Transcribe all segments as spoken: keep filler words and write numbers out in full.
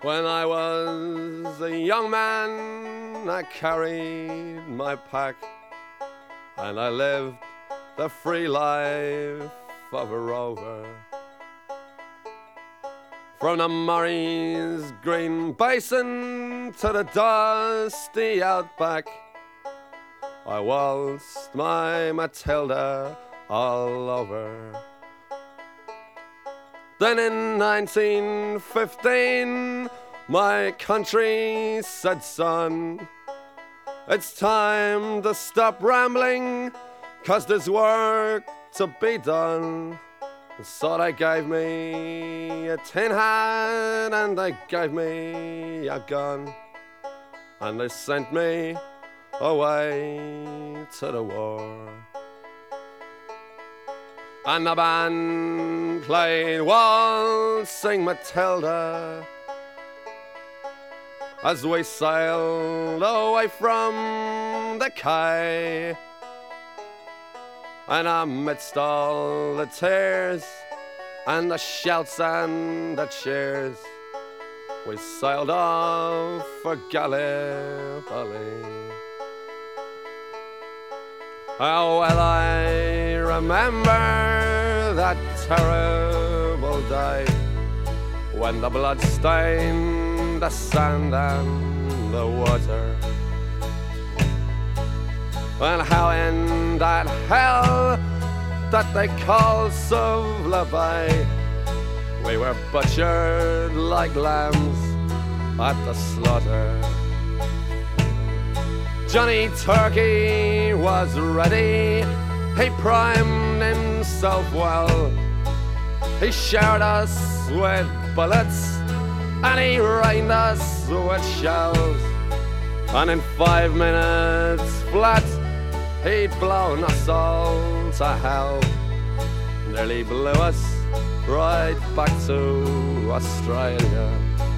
When I was a young man, I carried my pack, and I lived the free life of a rover. From the Murray's green basin to the dusty outback, I waltzed my Matilda all over. Then in nineteen fifteen, my country said, son, it's time to stop rambling, 'cause there's work to be done. So they gave me a tin hat and they gave me a gun, and they sent me away to the war. And the band played Waltzing Matilda as we sailed away from the quay. And amidst all the tears and the shouts and the cheers, we sailed off for Gallipoli. Oh, well, I remember that terrible day when the blood stained the sand and the water, and how in that hell that they call Suvla Bay, we were butchered like lambs at the slaughter. Johnny Turkey was ready, he primed himself well, he showered us with bullets and he rained us with shells, and in five minutes flat he'd blown us all to hell, nearly blew us right back to Australia.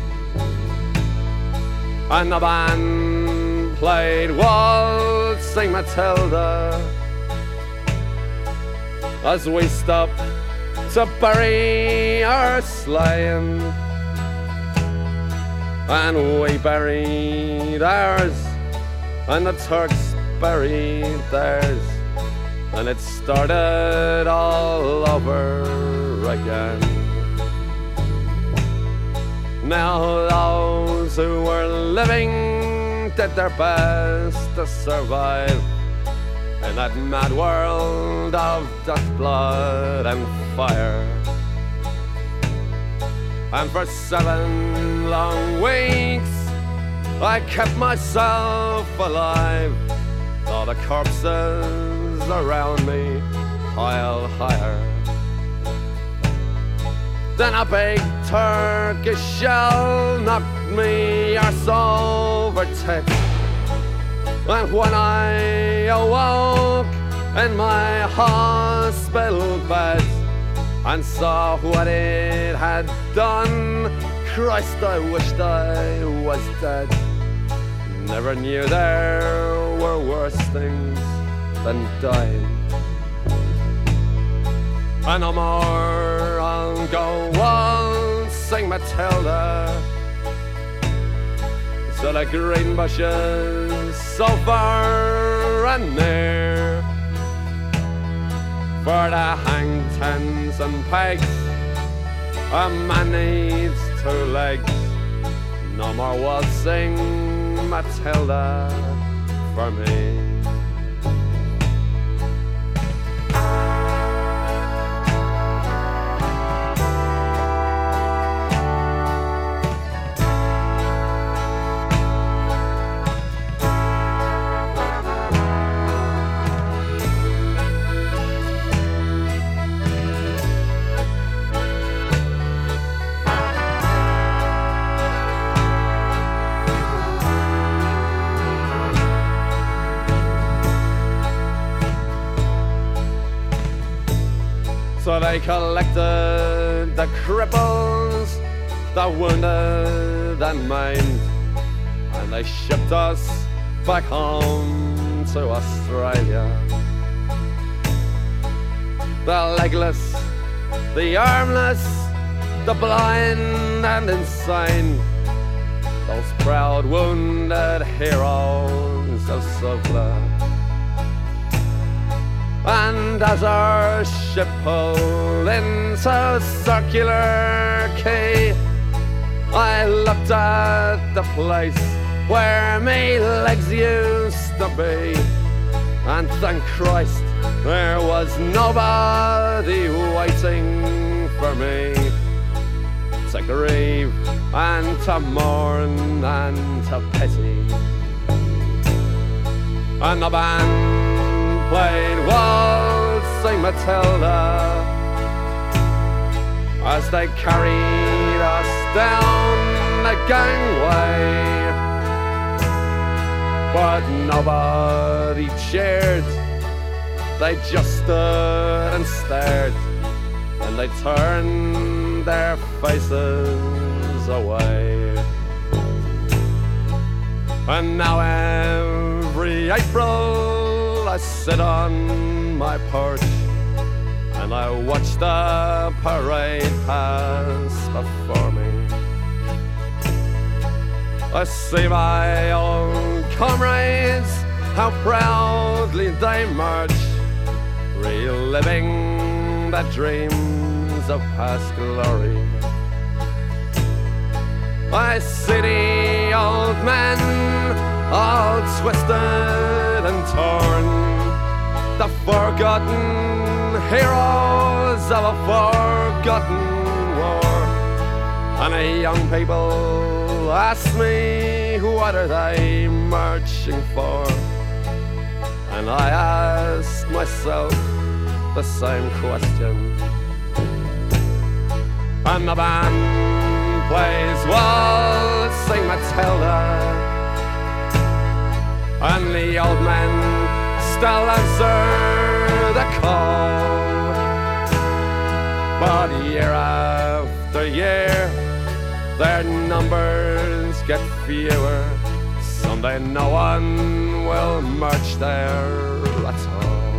And the band played Waltzing Matilda as we stopped to bury our slain, and we buried ours and the Turks buried theirs, and it started all over again. Now those who were living did their best to survive in that mad world of dust, blood and fire. And for seven long weeks I kept myself alive, all the corpses around me pile higher. Then a big Turkish shell knocked me arse over tits, and when I awoke in my hospital bed and saw what it had done, Christ, I wished I was dead. Never knew there were worse things than dying. And no more I'll go waltzing Matilda to the green bushes so far and near, for the hang tens and pegs a man needs two legs. No more waltzing Matilda for me. So they collected the cripples, the wounded and maimed, and they shipped us back home to Australia. The legless, the armless, the blind and insane, those proud wounded heroes of Suvla. And as our ship pulled into Circular Quay, I looked at the place where me legs used to be, and thank Christ there was nobody waiting for me to grieve and to mourn and to pity. And the band played Waltzing Matilda as they carried us down the gangway, but nobody cheered. They just stood and stared, and they turned their faces away. And now every April I sit on my porch and I watch the parade pass before me. I see my old comrades, how proudly they march, reliving the dreams of past glory. I see the old men, all twisted and torn, the forgotten heroes of a forgotten war. And the young people ask me, what are they marching for? And I ask myself the same question. And the band plays Waltzing Matilda, and the old men still answer the call. But year after year their numbers get fewer. Someday no one will march there at all.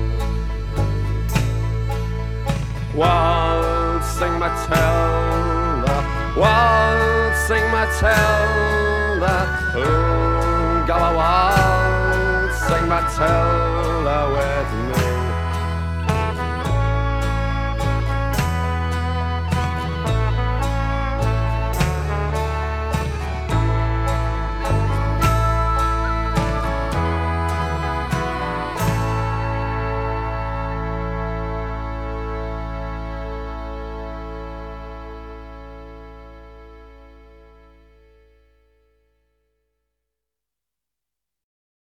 Waltzing Matilda, waltzing Matilda, ooh, go a waltzing Matilda with me.